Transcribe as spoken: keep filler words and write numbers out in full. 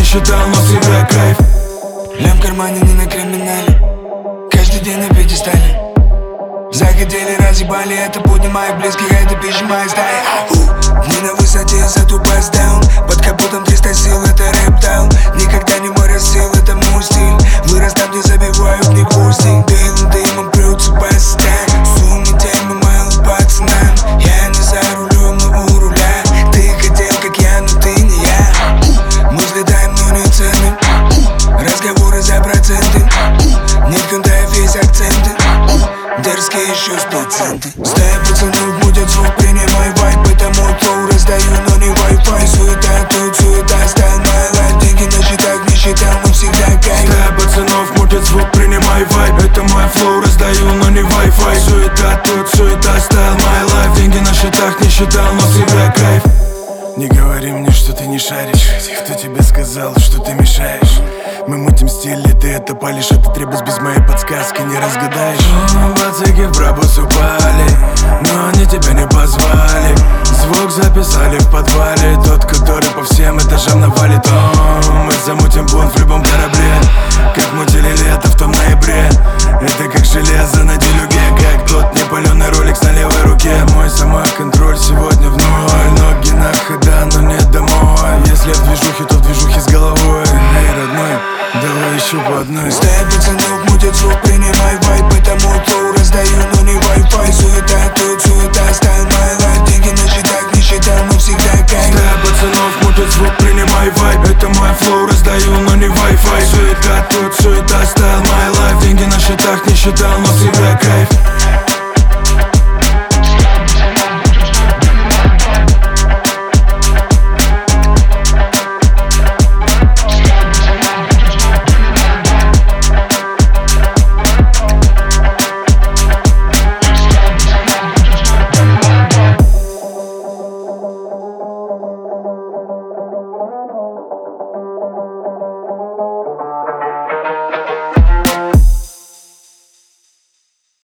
считал, но всегда кайф. Лям в кармане, не на криминале, каждый день на пьедестале. Захотели, разъебали, это будни моих близких, это пища моей стаи. Не на высоте, зато пас даун. Под капотом триста сил, это рэп-таун. Никогда не море сил, это мой стиль. Вырос там, где забивают не гвозди. Дым, дымом прются постоянно. Сумма темы мало пацанам. Я не за рулем, но у руля. Ты хотел, как я, но ты не я. Мы взлетаем, но не цены. Разговоры за проценты. Нет контаев, есть акценты. Дерзкие еще с проценты. Стая пацанов будет звук, принимай вайп. Это мой флоу, раздаю, но не Wi-Fi. Суета тут, суета, стайл my life. Деньги на счетах, не считал, но всегда кайф. Стая пацанов мутит звук, принимай вайп. Это мой флоу, раздаю, но не Wi-Fi. Суета тут, суета, стайл my life. Деньги на счетах, не считал, но всегда кайф. Не говори мне, что ты не шаришь. Кто тебе сказал, что ты мешаешь? Мы мутим стили, ты это палишь. Этот ребус без моей подсказки не разгадаешь. Бацики в пробус упали, но они тебя не позвали. Звук записали в подвале, тот, который по всем этажам навалит. О, мы замутим бунт в любом корабле, как мутили лето в том ноябре. Это как железо на делюге, как тот непаленый роликс на левой руке. Мой самоконтроль сегодня в ноль. Ноги на хода, но не домой. Если в движухе, то в движухе с головой. Эй, родной, давай еще по одной. Стая пацанов мутит звук, принимай вайп. Это мой флоу, раздаю, но не Wi-Fi. Суета тут, суета, стайл my life. Деньги на счетах, не считал, но всегда кайф. Стая пацанов мутит звук, принимай вайп. Это мой флоу, раздаю, но не Wi-Fi. Суета тут, суета, стайл my life. Деньги на счетах, не считал, но